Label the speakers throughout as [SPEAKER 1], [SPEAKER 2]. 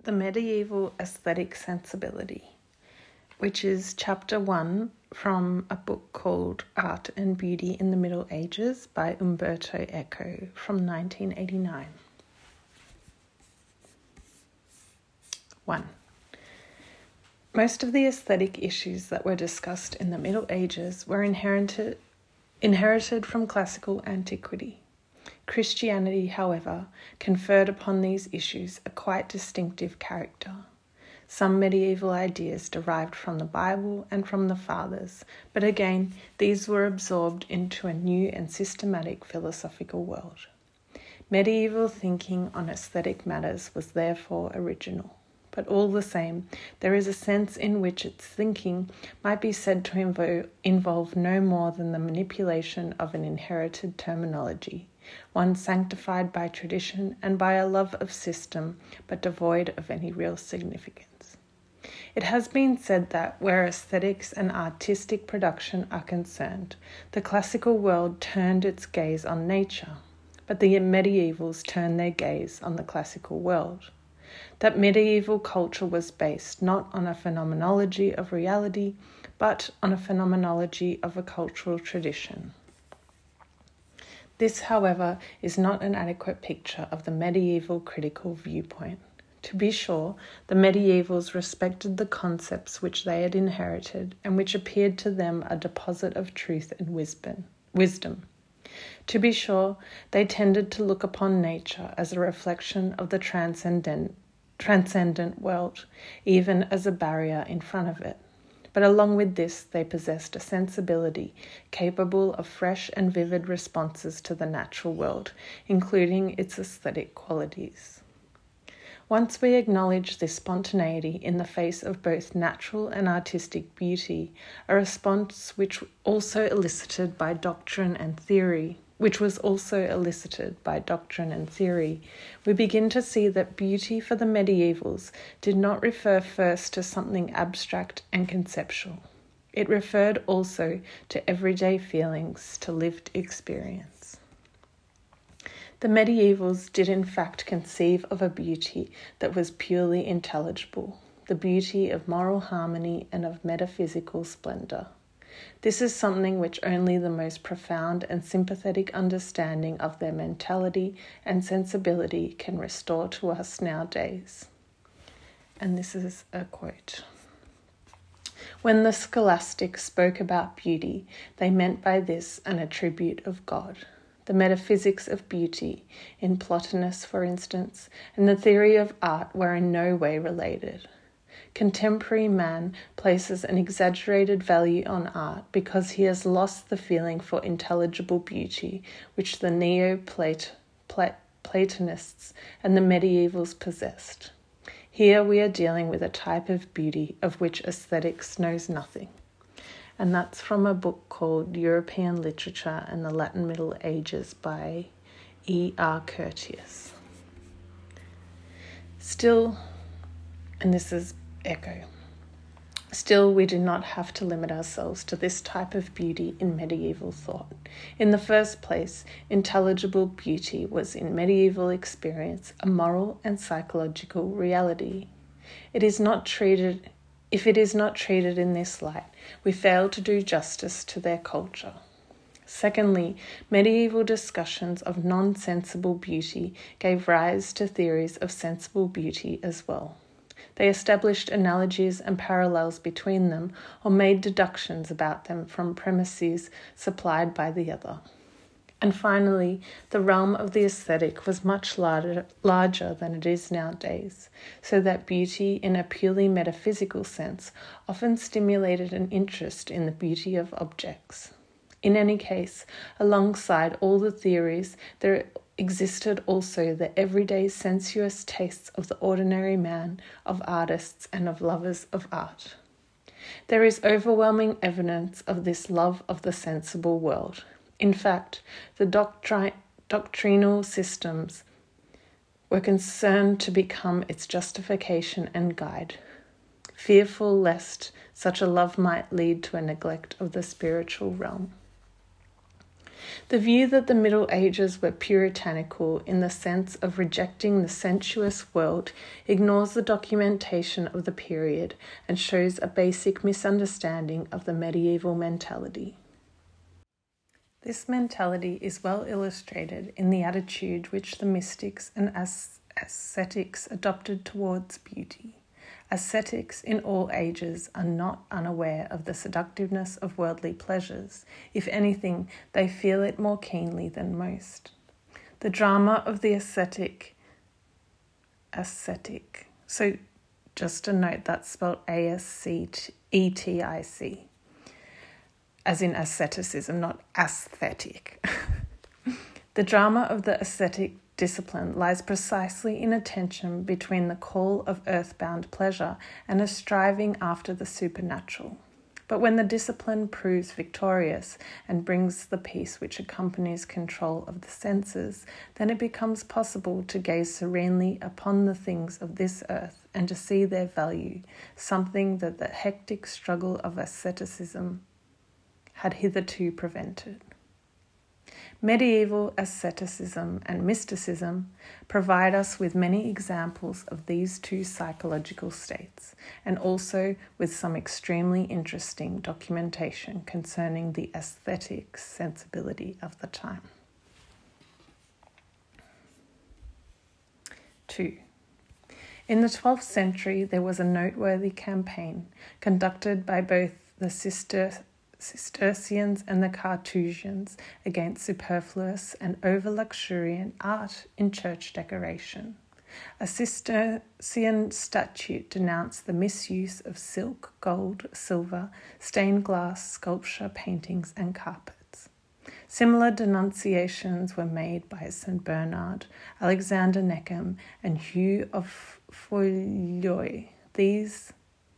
[SPEAKER 1] The Medieval Aesthetic Sensibility, which is chapter 1 from a book called Art and Beauty in the Middle Ages by Umberto Eco from 1989. 1. Most of the aesthetic issues that were discussed in the Middle Ages were inherited from classical antiquity. Christianity, however, conferred upon these issues a quite distinctive character. Some medieval ideas derived from the Bible and from the Fathers, but again, these were absorbed into a new and systematic philosophical world. Medieval thinking on aesthetic matters was therefore original, but all the same, there is a sense in which its thinking might be said to involve no more than the manipulation of an inherited terminology, one sanctified by tradition and by a love of system, but devoid of any real significance. It has been said that where aesthetics and artistic production are concerned, the classical world turned its gaze on nature, but the medievals turned their gaze on the classical world. That medieval culture was based not on a phenomenology of reality, but on a phenomenology of a cultural tradition. This, however, is not an adequate picture of the medieval critical viewpoint. To be sure, the medievals respected the concepts which they had inherited and which appeared to them a deposit of truth and wisdom. To be sure, they tended to look upon nature as a reflection of the transcendent world, even as a barrier in front of it. But along with this, they possessed a sensibility capable of fresh and vivid responses to the natural world, including its aesthetic qualities. Once we acknowledge this spontaneity in the face of both natural and artistic beauty, a response which was also elicited by doctrine and theory, we begin to see that beauty for the medievals did not refer first to something abstract and conceptual. It referred also to everyday feelings, to lived experience. The medievals did in fact conceive of a beauty that was purely intelligible, the beauty of moral harmony and of metaphysical splendor. This is something which only the most profound and sympathetic understanding of their mentality and sensibility can restore to us nowadays. And this is a quote. When the scholastics spoke about beauty, they meant by this an attribute of God. The metaphysics of beauty, in Plotinus, for instance, and the theory of art were in no way related. Contemporary man places an exaggerated value on art because he has lost the feeling for intelligible beauty which the Neo-Platonists and the medievals possessed. Here we are dealing with a type of beauty of which aesthetics knows nothing. And that's from a book called European Literature and the Latin Middle Ages by E.R. Curtius. Still, and this is Echo. Still, we do not have to limit ourselves to this type of beauty in medieval thought. In the first place, intelligible beauty was in medieval experience a moral and psychological reality. If it is not treated in this light, we fail to do justice to their culture. Secondly, medieval discussions of non-sensible beauty gave rise to theories of sensible beauty as well. They established analogies and parallels between them or made deductions about them from premises supplied by the other. And finally, the realm of the aesthetic was much larger than it is nowadays, so that beauty in a purely metaphysical sense often stimulated an interest in the beauty of objects. In any case, alongside all the theories, there existed also the everyday sensuous tastes of the ordinary man, of artists, and of lovers of art. There is overwhelming evidence of this love of the sensible world. In fact, the doctrinal systems were concerned to become its justification and guide, fearful lest such a love might lead to a neglect of the spiritual realm. The view that the Middle Ages were puritanical in the sense of rejecting the sensuous world ignores the documentation of the period and shows a basic misunderstanding of the medieval mentality. This mentality is well illustrated in the attitude which the mystics and ascetics adopted towards beauty. Ascetics in all ages are not unaware of the seductiveness of worldly pleasures. If anything, they feel it more keenly than most. The drama of the ascetic. So just a note, that's spelled A-S-C-E-T-I-C. As in asceticism, not aesthetic. The drama of the ascetic discipline lies precisely in a tension between the call of earthbound pleasure and a striving after the supernatural. But when the discipline proves victorious and brings the peace which accompanies control of the senses, then it becomes possible to gaze serenely upon the things of this earth and to see their value, something that the hectic struggle of asceticism had hitherto prevented. Medieval asceticism and mysticism provide us with many examples of these two psychological states, and also with some extremely interesting documentation concerning the aesthetic sensibility of the time. 2. In the 12th century, there was a noteworthy campaign conducted by both the Cistercians and the Carthusians against superfluous and over-luxuriant art in church decoration. A Cistercian statute denounced the misuse of silk, gold, silver, stained glass, sculpture, paintings, and carpets. Similar denunciations were made by St. Bernard, Alexander Neckham, and Hugh of Foilioy. These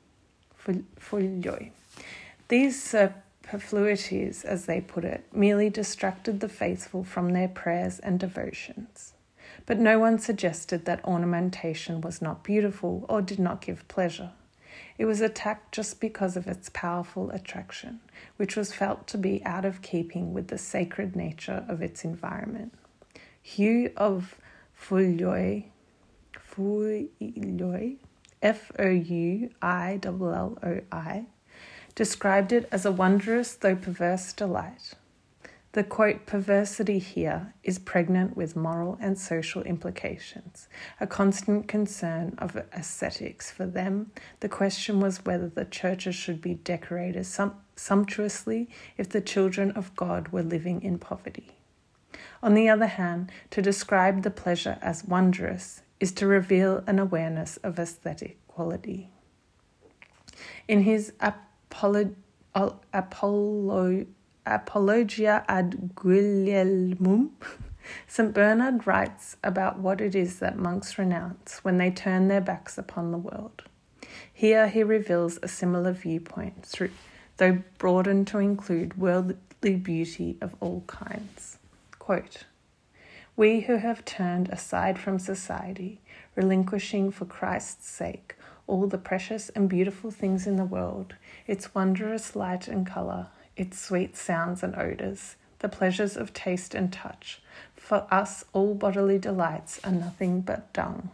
[SPEAKER 1] superfluities, as they put it, merely distracted the faithful from their prayers and devotions. But no one suggested that ornamentation was not beautiful or did not give pleasure. It was attacked just because of its powerful attraction, which was felt to be out of keeping with the sacred nature of its environment. Hugh of Foilioy, F-O-U-I-L-L-O-I, described it as a wondrous though perverse delight. The, quote, perversity here is pregnant with moral and social implications, a constant concern of ascetics. For them, the question was whether the churches should be decorated sumptuously if the children of God were living in poverty. On the other hand, to describe the pleasure as wondrous is to reveal an awareness of aesthetic quality. In his Apologia ad Gulielmum, St. Bernard writes about what it is that monks renounce when they turn their backs upon the world. Here he reveals a similar viewpoint, though broadened to include worldly beauty of all kinds. Quote, "We who have turned aside from society, relinquishing for Christ's sake all the precious and beautiful things in the world, its wondrous light and colour, its sweet sounds and odours, the pleasures of taste and touch. For us all bodily delights are nothing but dung."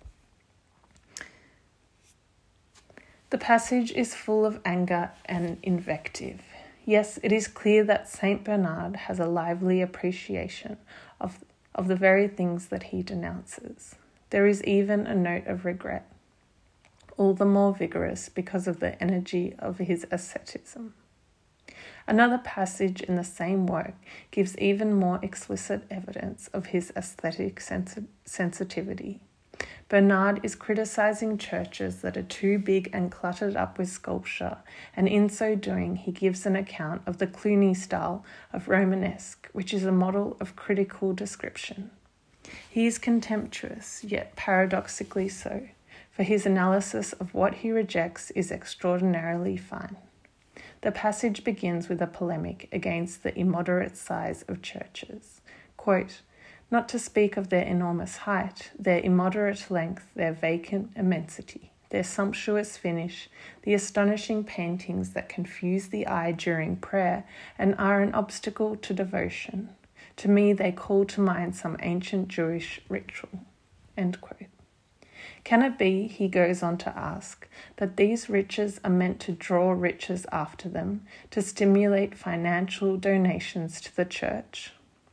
[SPEAKER 1] The passage is full of anger and invective. Yes, it is clear that Saint Bernard has a lively appreciation of the very things that he denounces. There is even a note of regret, all the more vigorous because of the energy of his asceticism. Another passage in the same work gives even more explicit evidence of his aesthetic sensitivity. Bernard is criticizing churches that are too big and cluttered up with sculpture, and in so doing he gives an account of the Cluny style of Romanesque, which is a model of critical description. He is contemptuous, yet paradoxically so, for his analysis of what he rejects is extraordinarily fine. The passage begins with a polemic against the immoderate size of churches. Quote, "Not to speak of their enormous height, their immoderate length, their vacant immensity," their sumptuous finish, the astonishing paintings that confuse the eye during prayer and are an obstacle to devotion. To me, they call to mind some ancient Jewish ritual." End quote. Can it be, he goes on to ask, that these riches are meant to draw riches after them, to stimulate financial donations to the church?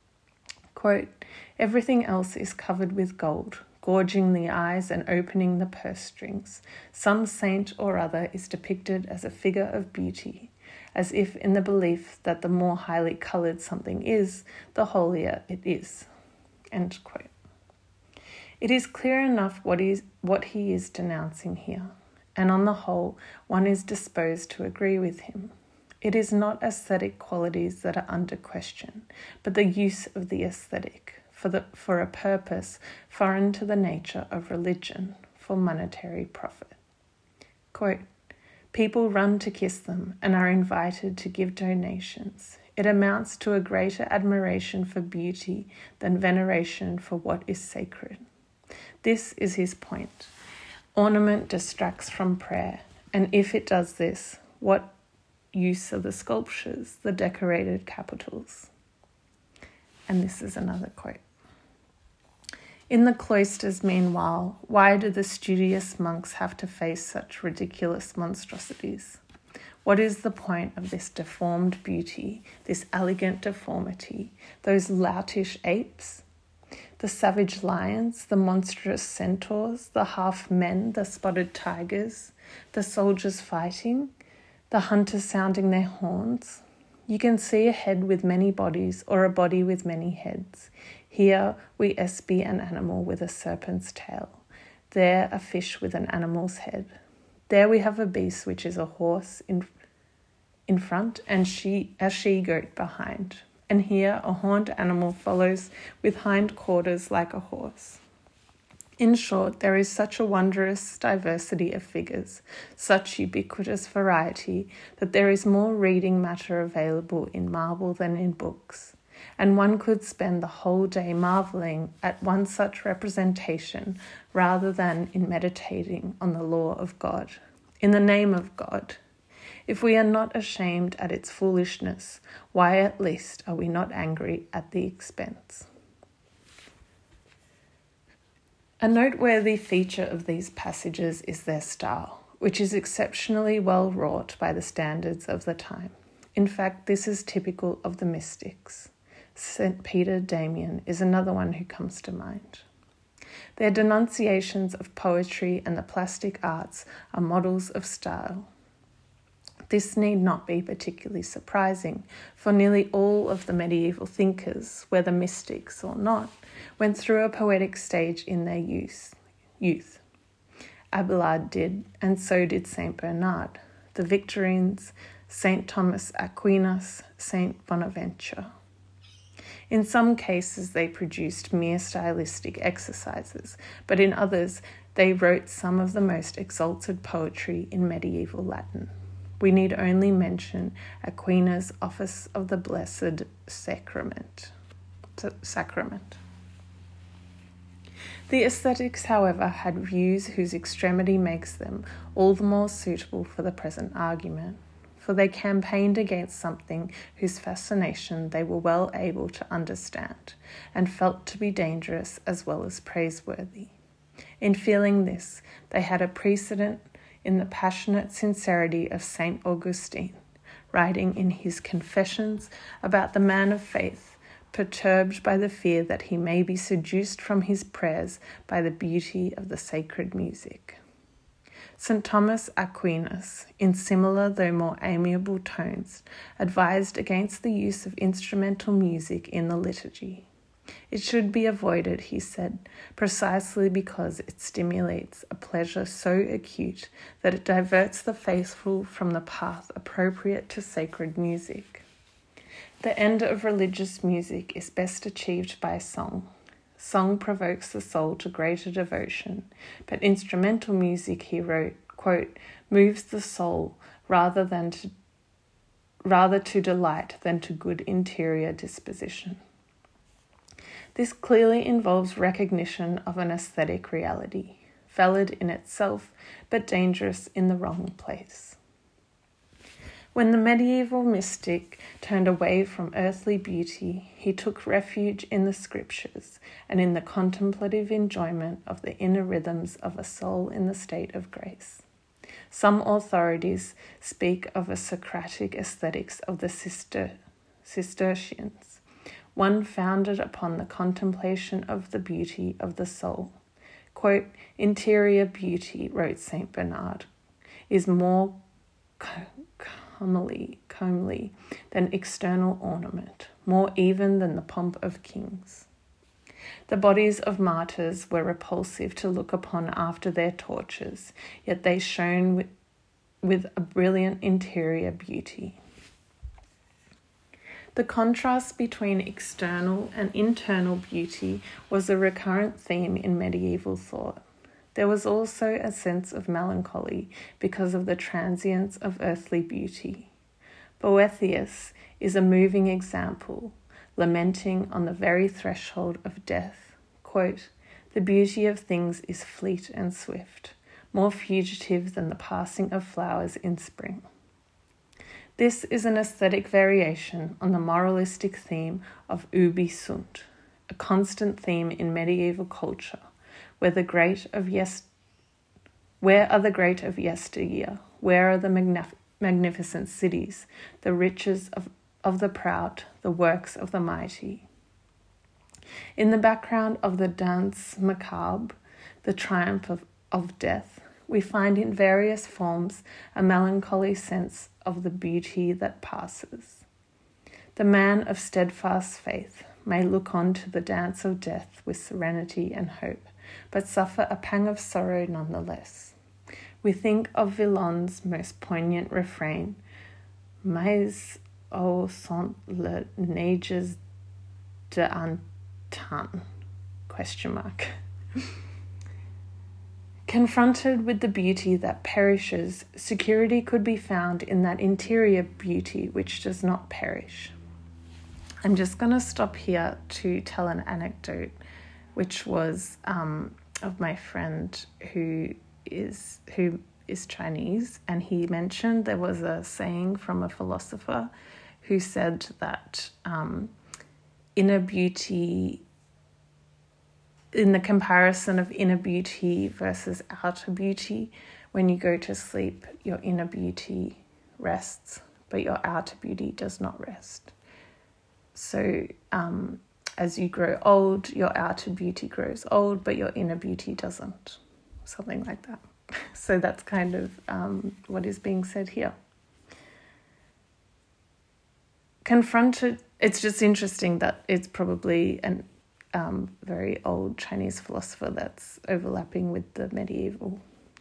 [SPEAKER 1] Quote, "Everything else is covered with gold, gorging the eyes and opening the purse strings. Some saint or other is depicted as a figure of beauty, as if in the belief that the more highly coloured something is, the holier it is." End quote. It is clear enough what he is denouncing here, and on the whole, one is disposed to agree with him. It is not aesthetic qualities that are under question, but the use of the aesthetic for a purpose foreign to the nature of religion, for monetary profit. Quote, "People run to kiss them and are invited to give donations. It amounts to a greater admiration for beauty than veneration for what is sacred." This is his point. Ornament distracts from prayer, and if it does this, what use are the sculptures, the decorated capitals? And this is another quote. "In the cloisters, meanwhile, why do the studious monks have to face such ridiculous monstrosities? What is the point of this deformed beauty, this elegant deformity, those loutish apes? The savage lions, the monstrous centaurs, the half-men, the spotted tigers, the soldiers fighting, the hunters sounding their horns. You can see a head with many bodies or a body with many heads. Here we espy an animal with a serpent's tail. There a fish with an animal's head. There we have a beast which is a horse in front and a she-goat behind. And here a horned animal follows with hind quarters like a horse. In short, there is such a wondrous diversity of figures, such ubiquitous variety, that there is more reading matter available in marble than in books, and one could spend the whole day marvelling at one such representation rather than in meditating on the law of God, in the name of God. If we are not ashamed at its foolishness, why at least are we not angry at the expense?" A noteworthy feature of these passages is their style, which is exceptionally well wrought by the standards of the time. In fact, this is typical of the mystics. St. Peter Damian is another one who comes to mind. Their denunciations of poetry and the plastic arts are models of style. This need not be particularly surprising, for nearly all of the medieval thinkers, whether mystics or not, went through a poetic stage in their youth. Abelard did, and so did St. Bernard, the Victorines, St. Thomas Aquinas, St. Bonaventure. In some cases, they produced mere stylistic exercises, but in others, they wrote some of the most exalted poetry in medieval Latin. We need only mention Aquinas' Office of the Blessed Sacrament. The ascetics, however, had views whose extremity makes them all the more suitable for the present argument, for they campaigned against something whose fascination they were well able to understand, and felt to be dangerous as well as praiseworthy. In feeling this, they had a precedent in the passionate sincerity of St. Augustine, writing in his Confessions about the man of faith, perturbed by the fear that he may be seduced from his prayers by the beauty of the sacred music. St. Thomas Aquinas, in similar though more amiable tones, advised against the use of instrumental music in the liturgy. It should be avoided, he said, precisely because it stimulates a pleasure so acute that it diverts the faithful from the path appropriate to sacred music. The end of religious music is best achieved by song. Song provokes the soul to greater devotion, but instrumental music, he wrote, quote, moves the soul rather to delight than to good interior disposition. This clearly involves recognition of an aesthetic reality. valid in itself, but dangerous in the wrong place. When the medieval mystic turned away from earthly beauty, he took refuge in the scriptures and in the contemplative enjoyment of the inner rhythms of a soul in the state of grace. Some authorities speak of a Socratic aesthetics of the Cistercians, one founded upon the contemplation of the beauty of the soul. Quote, "Interior beauty," wrote St. Bernard, "is more comely than external ornament, more even than the pomp of kings." The bodies of martyrs were repulsive to look upon after their tortures, yet they shone with a brilliant interior beauty. The contrast between external and internal beauty was a recurrent theme in medieval thought. There was also a sense of melancholy because of the transience of earthly beauty. Boethius is a moving example, lamenting on the very threshold of death. Quote, "The beauty of things is fleet and swift, more fugitive than the passing of flowers in spring." This is an aesthetic variation on the moralistic theme of ubi sunt, a constant theme in medieval culture, where are the great of yesteryear? Where are the magnificent cities, the riches of the proud, the works of the mighty? In the background of the Danse Macabre, the triumph of death, we find in various forms a melancholy sense of the beauty that passes. The man of steadfast faith may look on to the dance of death with serenity and hope, but suffer a pang of sorrow nonetheless. We think of Villon's most poignant refrain, "Mais où sont les neiges d'antan?" ? Confronted with the beauty that perishes, security could be found in that interior beauty which does not perish. I'm just going to stop here to tell an anecdote, which was of my friend who is Chinese, and he mentioned there was a saying from a philosopher who said that inner beauty, in the comparison of inner beauty versus outer beauty, when you go to sleep, your inner beauty rests, but your outer beauty does not rest. So as you grow old, your outer beauty grows old, but your inner beauty doesn't. Something like that. So that's kind of what is being said here. Confronted, it's just interesting that it's probably an very old Chinese philosopher that's overlapping with the medieval.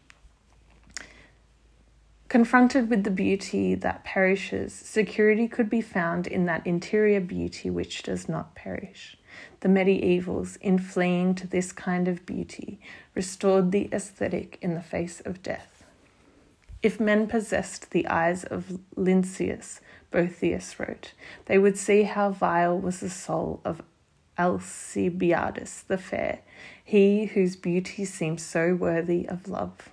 [SPEAKER 1] Confronted with the beauty that perishes, security could be found in that interior beauty which does not perish. The medievals, in fleeing to this kind of beauty, restored the aesthetic in the face of death. If men possessed the eyes of Lynceus, Boethius wrote, they would see how vile was the soul of Alcibiades the fair, he whose beauty seemed so worthy of love.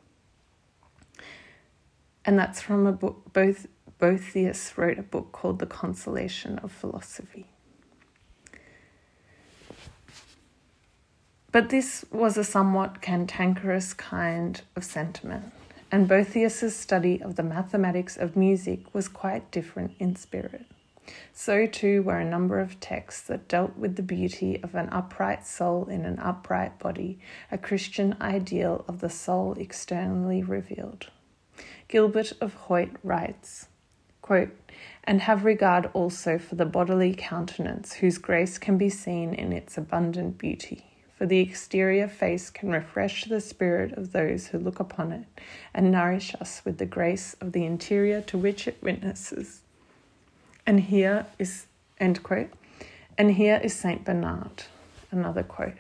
[SPEAKER 1] And that's from a book, Boethius wrote a book called The Consolation of Philosophy. But this was a somewhat cantankerous kind of sentiment, and Boethius's study of the mathematics of music was quite different in spirit. So too were a number of texts that dealt with the beauty of an upright soul in an upright body, a Christian ideal of the soul externally revealed. Gilbert of Hoyt writes, quote, "And have regard also for the bodily countenance, whose grace can be seen in its abundant beauty. For the exterior face can refresh the spirit of those who look upon it, and nourish us with the grace of the interior to which it witnesses." And here is, end quote, and here is St. Bernard, another quote.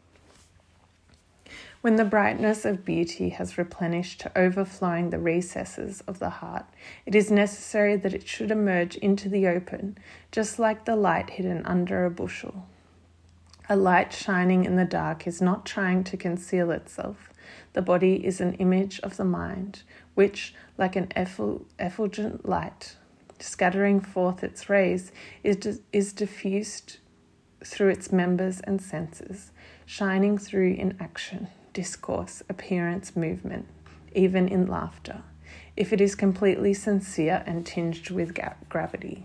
[SPEAKER 1] When the brightness of beauty has replenished to overflowing the recesses of the heart, it is necessary that it should emerge into the open, just like the light hidden under a bushel. A light shining in the dark is not trying to conceal itself, The body is an image of the mind, which, like an effulgent light, scattering forth its rays, is diffused through its members and senses, shining through in action, discourse, appearance, movement, even in laughter, if it is completely sincere and tinged with gravity.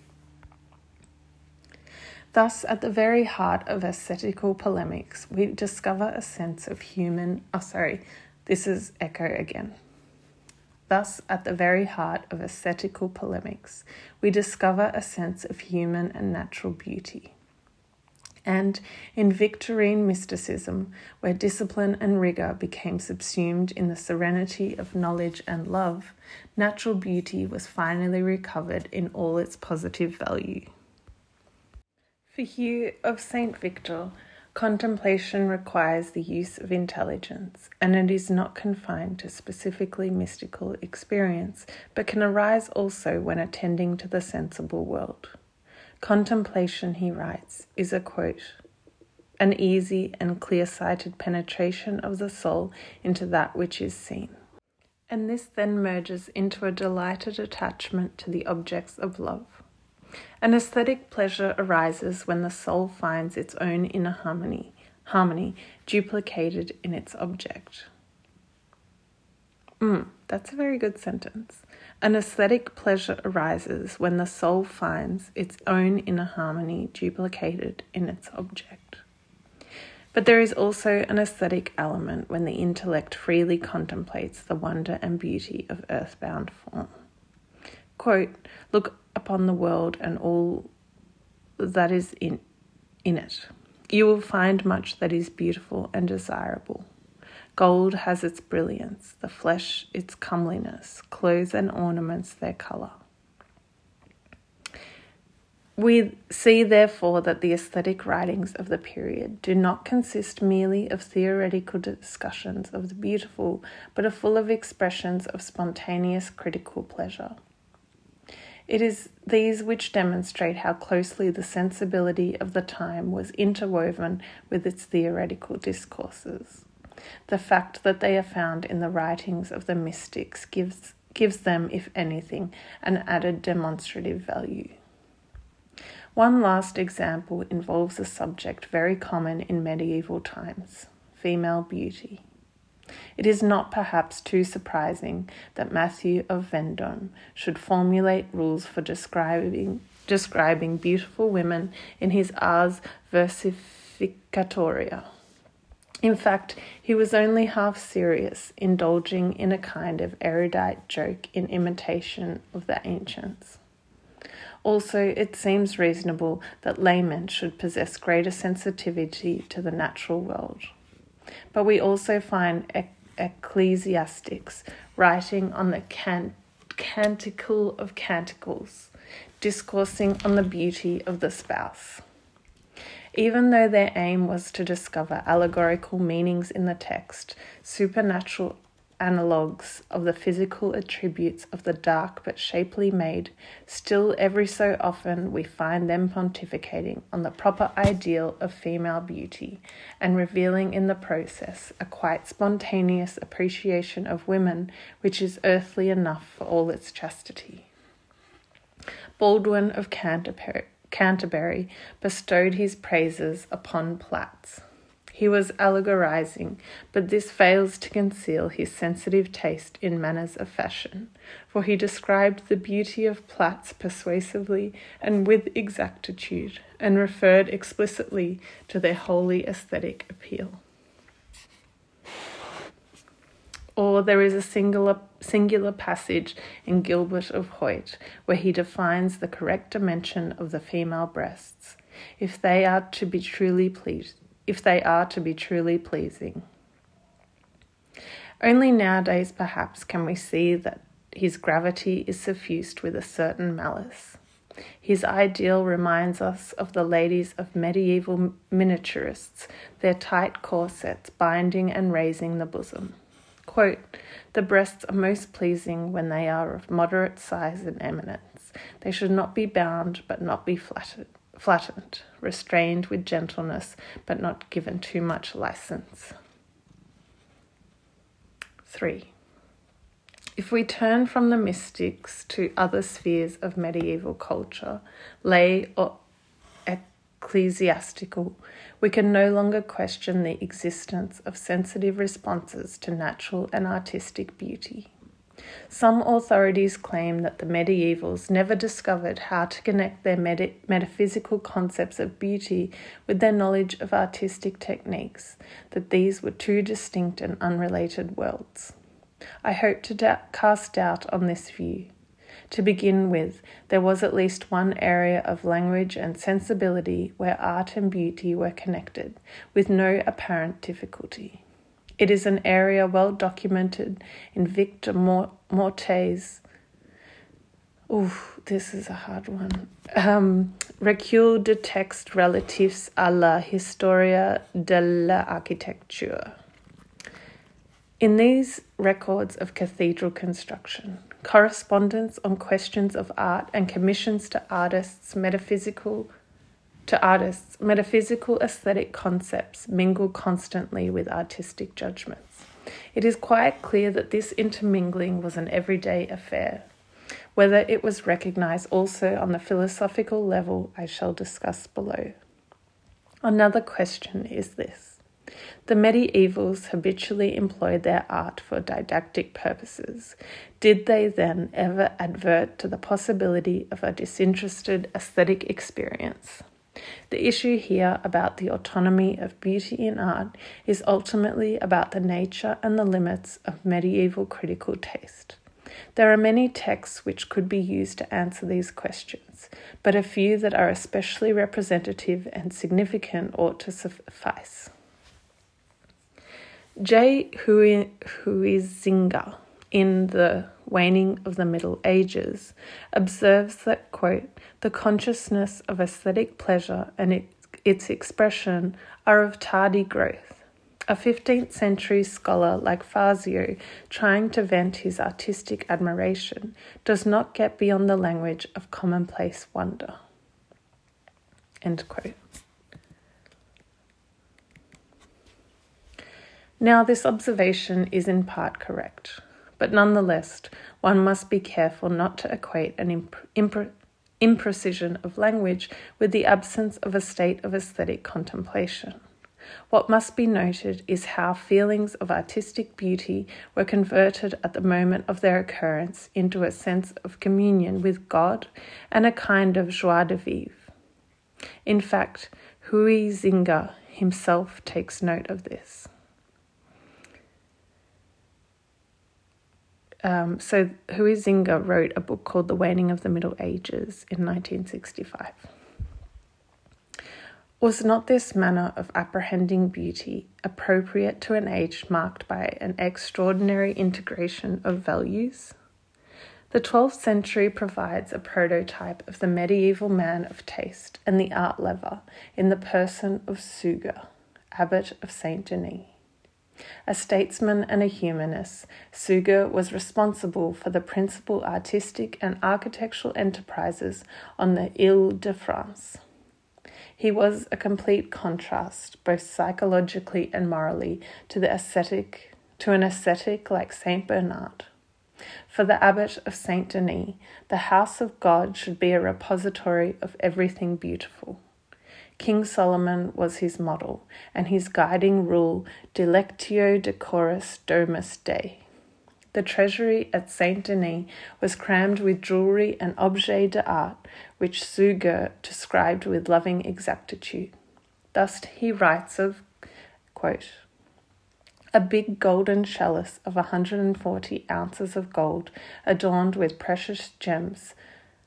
[SPEAKER 1] Thus, at the very heart of aesthetical polemics, we discover a sense of this is echo again. Thus, at the very heart of aesthetical polemics, we discover a sense of human and natural beauty. And in Victorine mysticism, where discipline and rigour became subsumed in the serenity of knowledge and love, natural beauty was finally recovered in all its positive value. For Hugh of St. Victor, contemplation requires the use of intelligence, and it is not confined to specifically mystical experience, but can arise also when attending to the sensible world. Contemplation, he writes, is a quote, an easy and clear-sighted penetration of the soul into that which is seen. And this then merges into a delighted attachment to the objects of love. An aesthetic pleasure arises when the soul finds its own inner harmony duplicated in its object. That's a very good sentence. An aesthetic pleasure arises when the soul finds its own inner harmony duplicated in its object. But there is also an aesthetic element when the intellect freely contemplates the wonder and beauty of earthbound form. Quote, look upon the world and all that is in it. You will find much that is beautiful and desirable. Gold has its brilliance, the flesh its comeliness, clothes and ornaments their colour. We see, therefore, that the aesthetic writings of the period do not consist merely of theoretical discussions of the beautiful, but are full of expressions of spontaneous critical pleasure. It is these which demonstrate how closely the sensibility of the time was interwoven with its theoretical discourses. The fact that they are found in the writings of the mystics gives them, if anything, an added demonstrative value. One last example involves a subject very common in medieval times, female beauty. It is not perhaps too surprising that Matthew of Vendôme should formulate rules for describing beautiful women in his Ars Versificatoria. In fact, he was only half serious, indulging in a kind of erudite joke in imitation of the ancients. Also, it seems reasonable that laymen should possess greater sensitivity to the natural world. But we also find ecclesiastics writing on the Canticle of Canticles, discoursing on the beauty of the spouse. Even though their aim was to discover allegorical meanings in the text, supernatural analogues of the physical attributes of the dark but shapely maid, still every so often we find them pontificating on the proper ideal of female beauty and revealing in the process a quite spontaneous appreciation of women which is earthly enough for all its chastity. Baldwin of Canterbury bestowed his praises upon Platts. He was allegorizing, but this fails to conceal his sensitive taste in manners of fashion, for he described the beauty of Platts persuasively and with exactitude, and referred explicitly to their wholly aesthetic appeal. Or there is a singular passage in Gilbert of Hoyt where he defines the correct dimension of the female breasts, if they are to be truly pleasing. Only nowadays, perhaps, can we see that his gravity is suffused with a certain malice. His ideal reminds us of the ladies of medieval miniaturists, their tight corsets binding and raising the bosom. Quote, the breasts are most pleasing when they are of moderate size and eminence. They should not be bound, but not be flattened, restrained with gentleness, but not given too much license. 3. If we turn from the mystics to other spheres of medieval culture, lay or ecclesiastical, we can no longer question the existence of sensitive responses to natural and artistic beauty. Some authorities claim that the medievals never discovered how to connect their metaphysical concepts of beauty with their knowledge of artistic techniques, that these were two distinct and unrelated worlds. I hope to cast doubt on this view. To begin with, there was at least one area of language and sensibility where art and beauty were connected, with no apparent difficulty. It is an area well documented in Victor Mortay's, this is a hard one, Recueil de textes relatifs à la historia de l'architecture. In these records of cathedral construction, correspondence on questions of art and commissions to artists' metaphysical aesthetic concepts mingle constantly with artistic judgments. It is quite clear that this intermingling was an everyday affair. Whether it was recognized also on the philosophical level, I shall discuss below. Another question is this. The medievals habitually employed their art for didactic purposes. Did they then ever advert to the possibility of a disinterested aesthetic experience? The issue here about the autonomy of beauty in art is ultimately about the nature and the limits of medieval critical taste. There are many texts which could be used to answer these questions, but a few that are especially representative and significant ought to suffice. J. Huizinga, in The Waning of the Middle Ages, observes that, quote, the consciousness of aesthetic pleasure and its expression are of tardy growth. A 15th century scholar like Fazio, trying to vent his artistic admiration, does not get beyond the language of commonplace wonder. End quote. Now, this observation is in part correct, but nonetheless, one must be careful not to equate an imprecision of language with the absence of a state of aesthetic contemplation. What must be noted is how feelings of artistic beauty were converted at the moment of their occurrence into a sense of communion with God and a kind of joie de vivre. In fact, Huizinga himself takes note of this. So Huizinga wrote a book called The Waning of the Middle Ages in 1965. Was not this manner of apprehending beauty appropriate to an age marked by an extraordinary integration of values? The 12th century provides a prototype of the medieval man of taste and the art lover in the person of Suger, abbot of Saint Denis. A statesman and a humanist, Suger was responsible for the principal artistic and architectural enterprises on the Ile-de-France. He was a complete contrast, both psychologically and morally, to an ascetic like Saint Bernard. For the abbot of Saint Denis, the house of God should be a repository of everything beautiful. King Solomon was his model, and his guiding rule, Dilectio decoris domus Dei. The treasury at Saint Denis was crammed with jewellery and objets d'art, which Suger described with loving exactitude. Thus he writes of, quote, a big golden chalice of 140 ounces of gold, adorned with precious gems,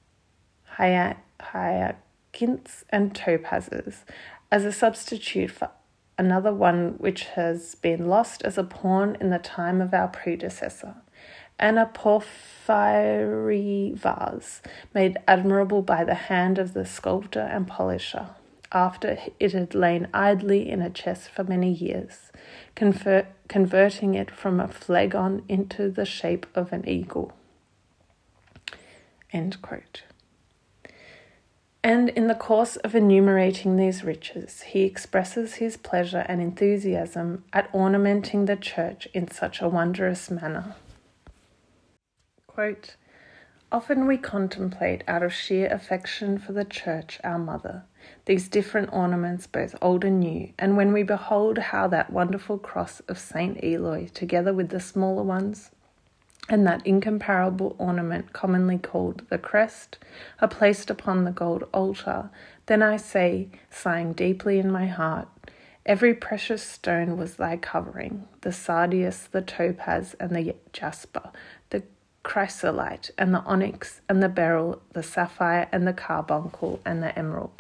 [SPEAKER 1] hyacinths and topazes, as a substitute for another one which has been lost as a pawn in the time of our predecessor, and a porphyry vase made admirable by the hand of the sculptor and polisher, after it had lain idly in a chest for many years, converting it from a flagon into the shape of an eagle. End quote. And in the course of enumerating these riches, he expresses his pleasure and enthusiasm at ornamenting the church in such a wondrous manner. Quote, "Often we contemplate out of sheer affection for the church, our mother, these different ornaments, both old and new, and when we behold how that wonderful cross of St. Eloi, together with the smaller ones, and that incomparable ornament commonly called the crest, are placed upon the gold altar, then I say, sighing deeply in my heart, every precious stone was thy covering, the sardius, the topaz, and the jasper, the chrysolite, and the onyx, and the beryl, the sapphire, and the carbuncle, and the emerald."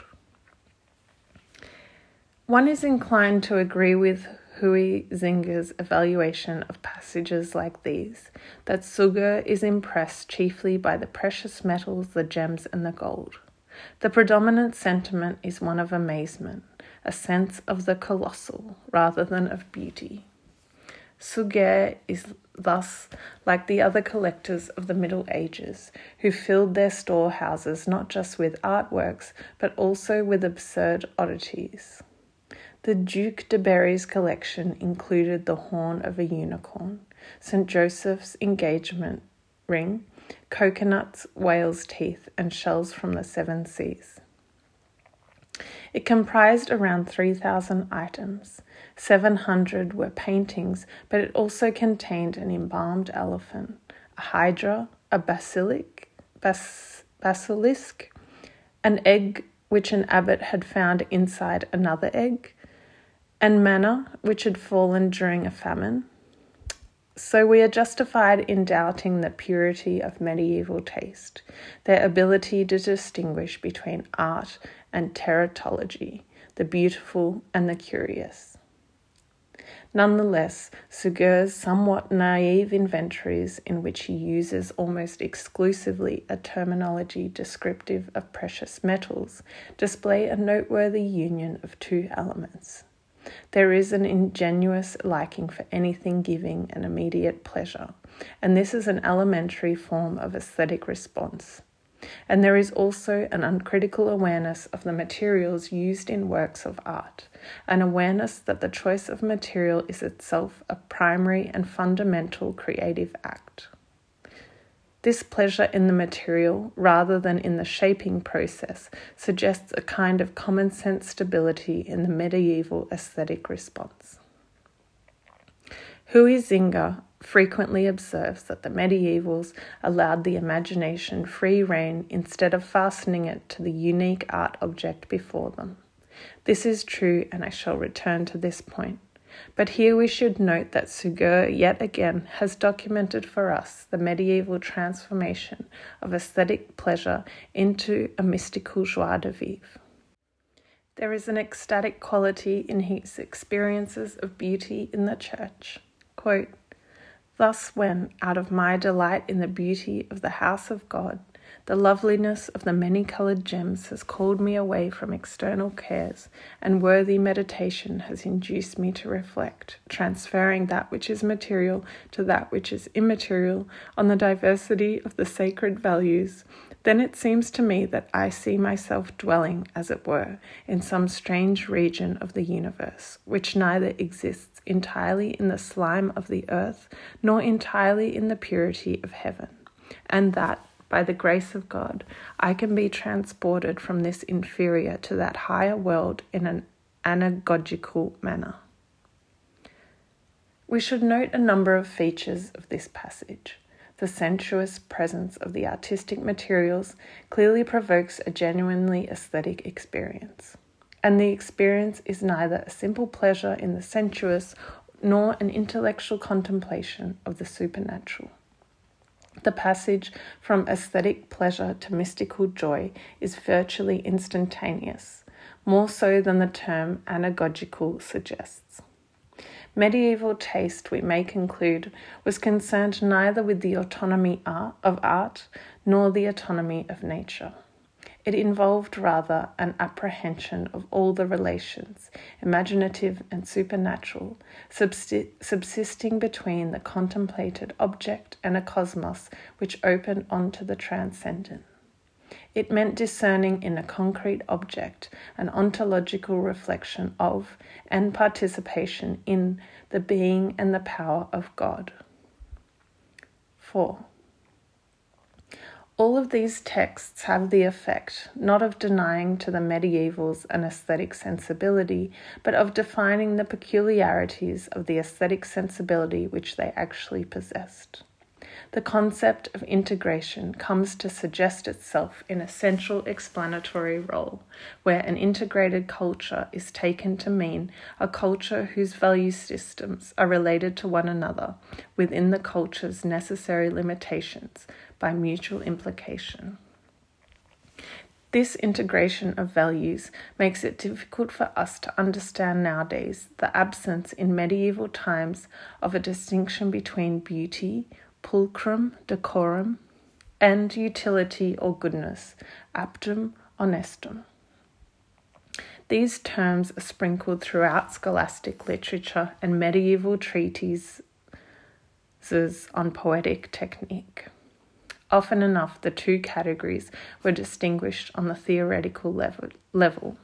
[SPEAKER 1] One is inclined to agree with Huizinga's evaluation of passages like these, that Suger is impressed chiefly by the precious metals, the gems, and the gold. The predominant sentiment is one of amazement, a sense of the colossal rather than of beauty. Suger is thus like the other collectors of the Middle Ages, who filled their storehouses not just with artworks, but also with absurd oddities. The Duc de Berry's collection included the horn of a unicorn, St. Joseph's engagement ring, coconuts, whale's teeth, and shells from the seven seas. It comprised around 3,000 items. 700 were paintings, but it also contained an embalmed elephant, a hydra, a basilisk, an egg which an abbot had found inside another egg, and manna which had fallen during a famine. So we are justified in doubting the purity of medieval taste, their ability to distinguish between art and teratology, the beautiful and the curious. Nonetheless, Suger's somewhat naive inventories, in which he uses almost exclusively a terminology descriptive of precious metals, display a noteworthy union of two elements. There is an ingenuous liking for anything giving an immediate pleasure, and this is an elementary form of aesthetic response. And there is also an uncritical awareness of the materials used in works of art, an awareness that the choice of material is itself a primary and fundamental creative act. This pleasure in the material, rather than in the shaping process, suggests a kind of common sense stability in the medieval aesthetic response. Huizinga frequently observes that the medievals allowed the imagination free rein instead of fastening it to the unique art object before them. This is true, and I shall return to this point. But here we should note that Suger yet again has documented for us the medieval transformation of aesthetic pleasure into a mystical joie de vivre. There is an ecstatic quality in his experiences of beauty in the church. Quote, "Thus when, out of my delight in the beauty of the house of God, the loveliness of the many-coloured gems has called me away from external cares, and worthy meditation has induced me to reflect, transferring that which is material to that which is immaterial, on the diversity of the sacred values, then it seems to me that I see myself dwelling, as it were, in some strange region of the universe, which neither exists entirely in the slime of the earth, nor entirely in the purity of heaven, and that, by the grace of God, I can be transported from this inferior to that higher world in an anagogical manner." We should note a number of features of this passage. The sensuous presence of the artistic materials clearly provokes a genuinely aesthetic experience, and the experience is neither a simple pleasure in the sensuous nor an intellectual contemplation of the supernatural. The passage from aesthetic pleasure to mystical joy is virtually instantaneous, more so than the term anagogical suggests. Medieval taste, we may conclude, was concerned neither with the autonomy of art nor the autonomy of nature. It involved rather an apprehension of all the relations, imaginative and supernatural, subsisting between the contemplated object and a cosmos which opened onto the transcendent. It meant discerning in a concrete object an ontological reflection of and participation in the being and the power of God. 4. All of these texts have the effect not of denying to the medievals an aesthetic sensibility, but of defining the peculiarities of the aesthetic sensibility which they actually possessed. The concept of integration comes to suggest itself in a central explanatory role, where an integrated culture is taken to mean a culture whose value systems are related to one another within the culture's necessary limitations by mutual implication. This integration of values makes it difficult for us to understand nowadays the absence in medieval times of a distinction between beauty, pulchrum, decorum, and utility or goodness, aptum, honestum. These terms are sprinkled throughout scholastic literature and medieval treatises on poetic technique. Often enough, the two categories were distinguished on the theoretical level.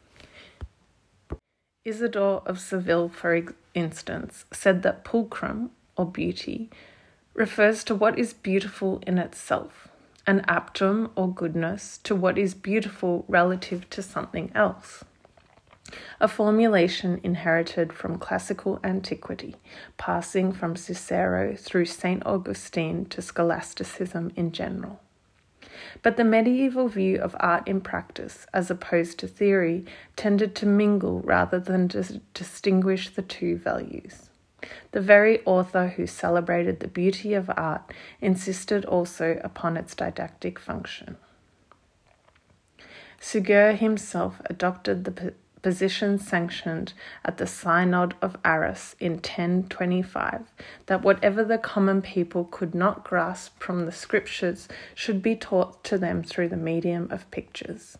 [SPEAKER 1] Isidore of Seville, for instance, said that pulchrum, or beauty, refers to what is beautiful in itself, and aptum, or goodness, to what is beautiful relative to something else. A formulation inherited from classical antiquity, passing from Cicero through St. Augustine to scholasticism in general. But the medieval view of art in practice, as opposed to theory, tended to mingle rather than to distinguish the two values. The very author who celebrated the beauty of art insisted also upon its didactic function. Suger himself adopted the position sanctioned at the Synod of Arras in 1025 that whatever the common people could not grasp from the scriptures should be taught to them through the medium of pictures.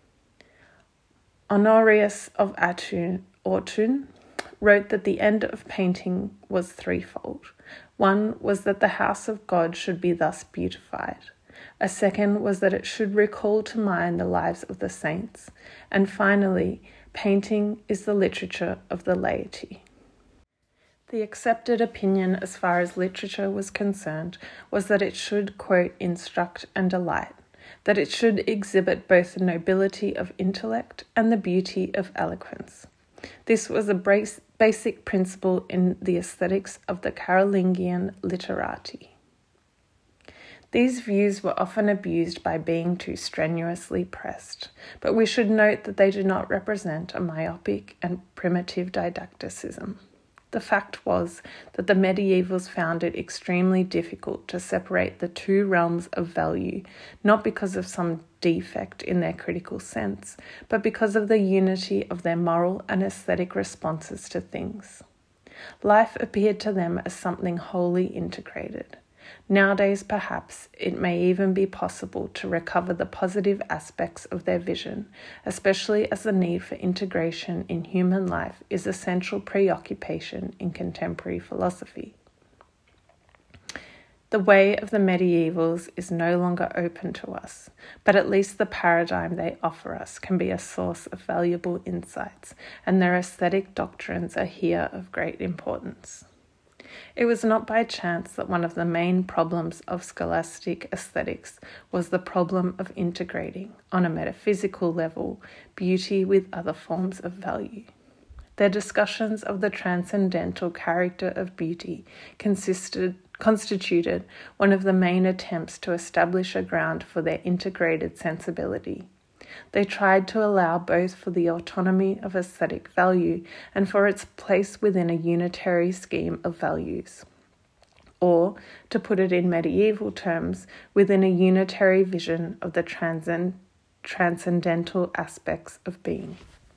[SPEAKER 1] Honorius of Autun wrote that the end of painting was threefold. One was that the house of God should be thus beautified. A second was that it should recall to mind the lives of the saints. And finally, painting is the literature of the laity. The accepted opinion as far as literature was concerned was that it should, quote, instruct and delight, that it should exhibit both the nobility of intellect and the beauty of eloquence. This was a basic principle in the aesthetics of the Carolingian literati. These views were often abused by being too strenuously pressed, but we should note that they do not represent a myopic and primitive didacticism. The fact was that the medievals found it extremely difficult to separate the two realms of value, not because of some defect in their critical sense, but because of the unity of their moral and aesthetic responses to things. Life appeared to them as something wholly integrated. Nowadays, perhaps, it may even be possible to recover the positive aspects of their vision, especially as the need for integration in human life is a central preoccupation in contemporary philosophy. The way of the medievals is no longer open to us, but at least the paradigm they offer us can be a source of valuable insights, and their aesthetic doctrines are here of great importance. It was not by chance that one of the main problems of scholastic aesthetics was the problem of integrating, on a metaphysical level, beauty with other forms of value. Their discussions of the transcendental character of beauty constituted one of the main attempts to establish a ground for their integrated sensibility. They tried to allow both for the autonomy of aesthetic value and for its place within a unitary scheme of values, or, to put it in medieval terms, within a unitary vision of the transcendental aspects of being.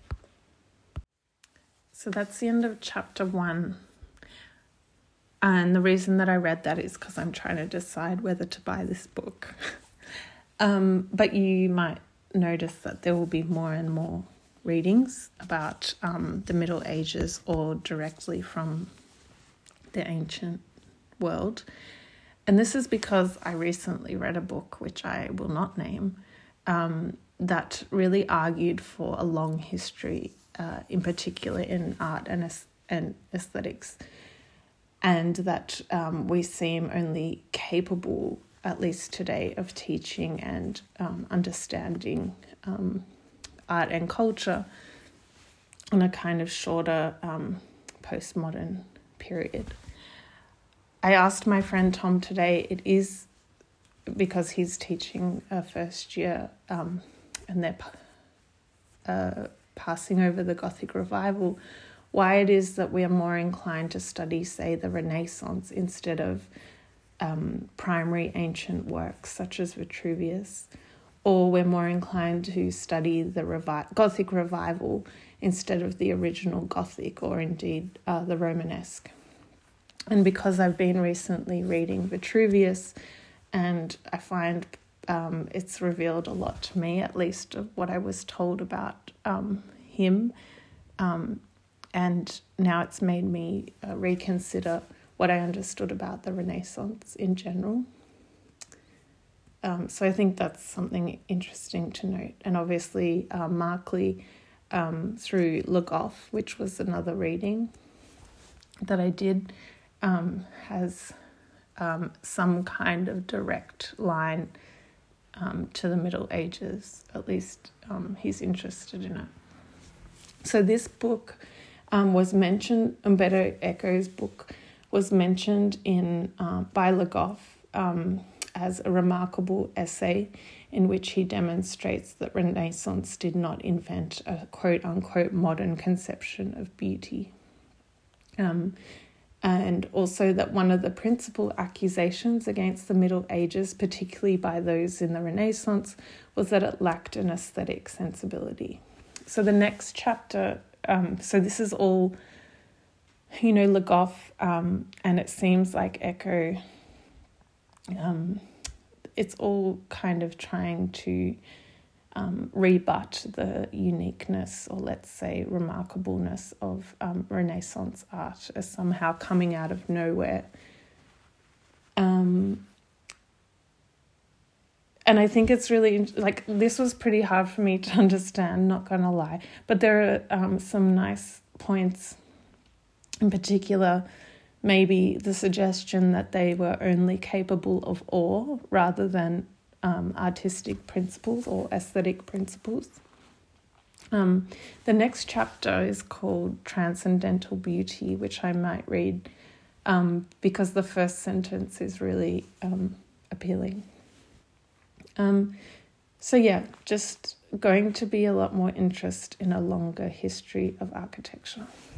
[SPEAKER 1] So that's the end of chapter 1. And the reason that I read that is because I'm trying to decide whether to buy this book. But you might notice that there will be more and more readings about the Middle Ages or directly from the ancient world. And this is because I recently read a book, which I will not name, that really argued for a long history, in particular in art and aesthetics, and that we seem only capable, at least today, of teaching and understanding art and culture on a kind of shorter postmodern period. I asked my friend Tom today, it is because he's teaching a first year and they're passing over the Gothic revival, why it is that we are more inclined to study, say, the Renaissance instead of primary ancient works such as Vitruvius, or we're more inclined to study the Gothic revival instead of the original Gothic, or indeed the Romanesque. And because I've been recently reading Vitruvius, and I find it's revealed a lot to me, at least of what I was told about him, and now it's made me reconsider what I understood about the Renaissance in general. So I think that's something interesting to note. And obviously Markley through Le Goff, which was another reading that I did, has some kind of direct line to the Middle Ages. At least he's interested in it. So this book was mentioned, Umberto Eco's book was mentioned in by Le Goff as a remarkable essay in which he demonstrates that Renaissance did not invent a quote-unquote modern conception of beauty. And also that one of the principal accusations against the Middle Ages, particularly by those in the Renaissance, was that it lacked an aesthetic sensibility. So the next chapter, so this is all, Le Goff, and it seems like Eco, it's all kind of trying to rebut the uniqueness, or let's say remarkableness, of Renaissance art as somehow coming out of nowhere. And I think it's really, this was pretty hard for me to understand, not going to lie. But there are some nice points, in particular, maybe the suggestion that they were only capable of awe rather than artistic principles or aesthetic principles. The next chapter is called Transcendental Beauty, which I might read because the first sentence is really appealing. Just going to be a lot more interest in a longer history of architecture.